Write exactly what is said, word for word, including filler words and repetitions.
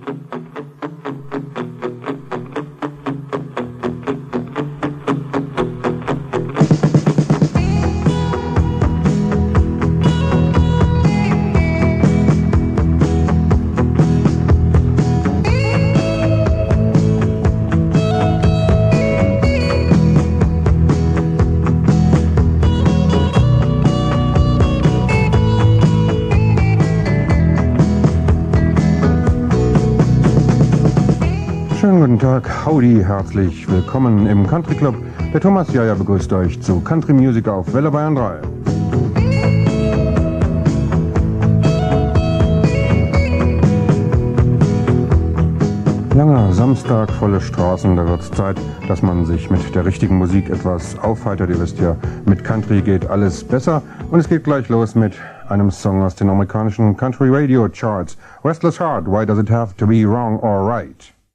Schönen guten Tag, howdy, herzlich willkommen im Country Club. Der Thomas Jaja begrüßt euch zu Country Music auf Welle Bayern drei. Langer Samstag, volle Straßen, da wird's Zeit, dass man sich mit der richtigen Musik etwas aufheitert. Ihr wisst ja, mit Country geht alles besser. Und es geht gleich los mit einem Song aus den amerikanischen Country Radio Charts. Restless Heart, Why Does It Have to Be Wrong or Right?